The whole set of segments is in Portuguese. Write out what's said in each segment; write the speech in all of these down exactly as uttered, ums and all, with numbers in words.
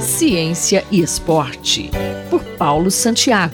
Ciência e Esporte, por Paulo Santiago.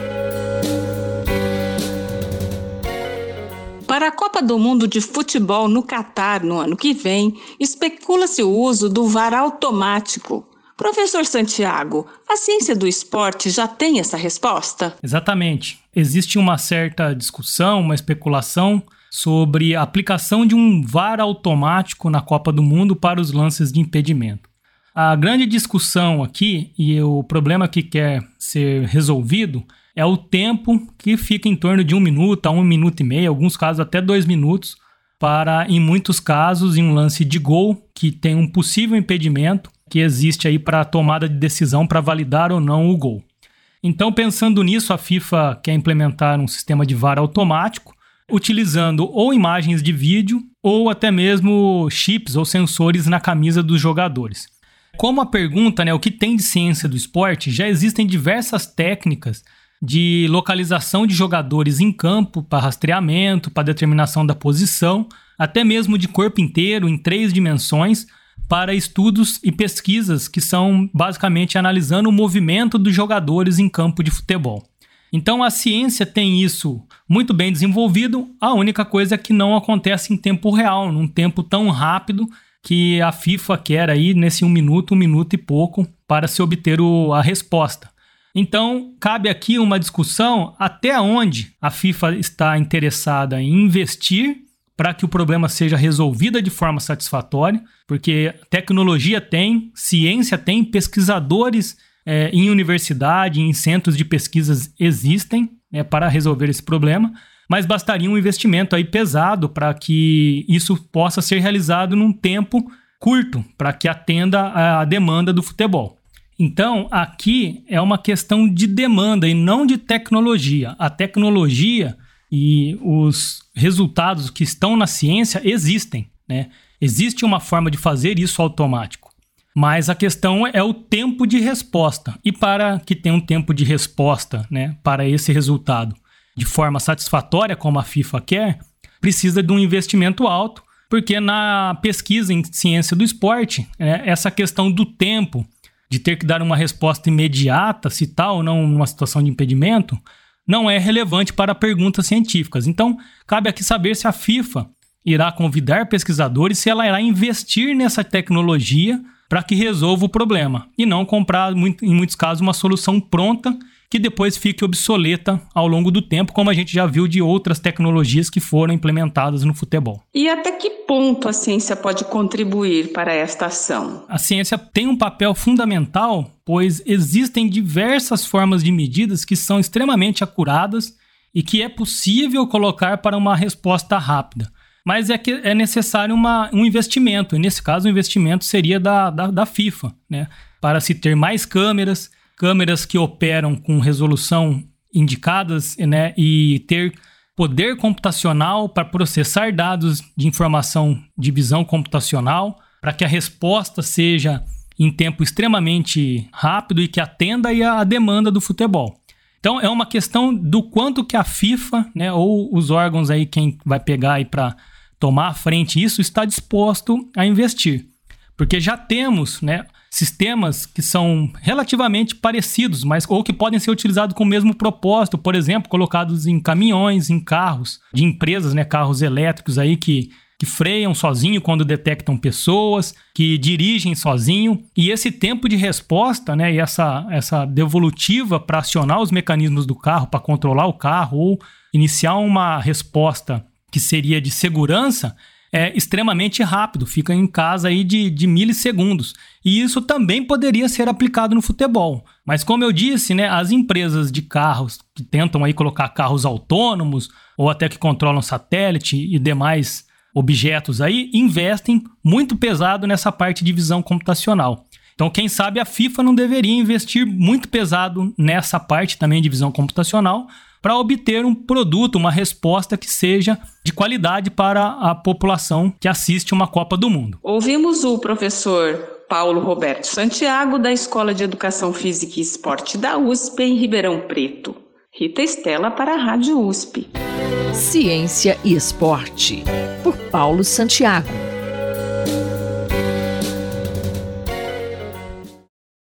Para a Copa do Mundo de Futebol no Catar no ano que vem, especula-se o uso do V A R automático. Professor Santiago, a ciência do esporte já tem essa resposta? Exatamente. Existe uma certa discussão, uma especulação sobre a aplicação de um V A R automático na Copa do Mundo para os lances de impedimento. A grande discussão aqui, e o problema que quer ser resolvido, é o tempo que fica em torno de um minuto a um minuto e meio, alguns casos até dois minutos, para, em muitos casos, em um lance de gol, que tem um possível impedimento, que existe aí para a tomada de decisão para validar ou não o gol. Então, pensando nisso, a FIFA quer implementar um sistema de V A R automático, utilizando ou imagens de vídeo, ou até mesmo chips ou sensores na camisa dos jogadores. Como a pergunta, né, o que tem de ciência do esporte, já existem diversas técnicas de localização de jogadores em campo para rastreamento, para determinação da posição, até mesmo de corpo inteiro em três dimensões, para estudos e pesquisas que são basicamente analisando o movimento dos jogadores em campo de futebol. Então a ciência tem isso muito bem desenvolvido, a única coisa é que não acontece em tempo real, num tempo tão rápido que a FIFA quer aí nesse um minuto, um minuto e pouco para se obter o, a resposta. Então, cabe aqui uma discussão até onde a FIFA está interessada em investir para que o problema seja resolvido de forma satisfatória, porque tecnologia tem, ciência tem, pesquisadores é, em universidade, em centros de pesquisas existem é, para resolver esse problema, mas bastaria um investimento aí pesado para que isso possa ser realizado num tempo curto, para que atenda à demanda do futebol. Então, aqui é uma questão de demanda e não de tecnologia. A tecnologia e os resultados que estão na ciência existem, né? Existe uma forma de fazer isso automático, mas a questão é o tempo de resposta. E para que tenha um tempo de resposta, né, para esse resultado de forma satisfatória, como a FIFA quer, precisa de um investimento alto, porque na pesquisa em ciência do esporte, né, essa questão do tempo, de ter que dar uma resposta imediata, se tal ou não numa situação de impedimento, não é relevante para perguntas científicas. Então, cabe aqui saber se a FIFA irá convidar pesquisadores, se ela irá investir nessa tecnologia para que resolva o problema, e não comprar, em muitos casos, uma solução pronta que depois fique obsoleta ao longo do tempo, como a gente já viu de outras tecnologias que foram implementadas no futebol. E até que ponto a ciência pode contribuir para esta ação? A ciência tem um papel fundamental, pois existem diversas formas de medidas que são extremamente acuradas e que é possível colocar para uma resposta rápida. Mas é que é necessário uma, um investimento, e nesse caso o investimento seria da, da, da FIFA, né? Para se ter mais câmeras, câmeras que operam com resolução indicadas, né, e ter poder computacional para processar dados de informação de visão computacional, para que a resposta seja em tempo extremamente rápido e que atenda aí a demanda do futebol. Então é uma questão do quanto que a FIFA, né, ou os órgãos aí, quem vai pegar aí para tomar à frente isso, está disposto a investir. Porque já temos, né, sistemas que são relativamente parecidos, mas ou que podem ser utilizados com o mesmo propósito, por exemplo, colocados em caminhões, em carros de empresas, né, carros elétricos aí que, que freiam sozinho quando detectam pessoas, que dirigem sozinho, e esse tempo de resposta, né, e essa, essa devolutiva para acionar os mecanismos do carro, para controlar o carro ou iniciar uma resposta que seria de segurança, é extremamente rápido, fica em casa aí de, de milissegundos. E isso também poderia ser aplicado no futebol. Mas como eu disse, né, as empresas de carros que tentam aí colocar carros autônomos ou até que controlam satélite e demais objetos aí, investem muito pesado nessa parte de visão computacional. Então, quem sabe a FIFA não deveria investir muito pesado nessa parte também de visão computacional para obter um produto, uma resposta que seja de qualidade para a população que assiste uma Copa do Mundo. Ouvimos o professor Paulo Roberto Santiago, da Escola de Educação Física e Esporte da U S P, em Ribeirão Preto. Rita Estela para a Rádio U S P. Ciência e Esporte, por Paulo Santiago.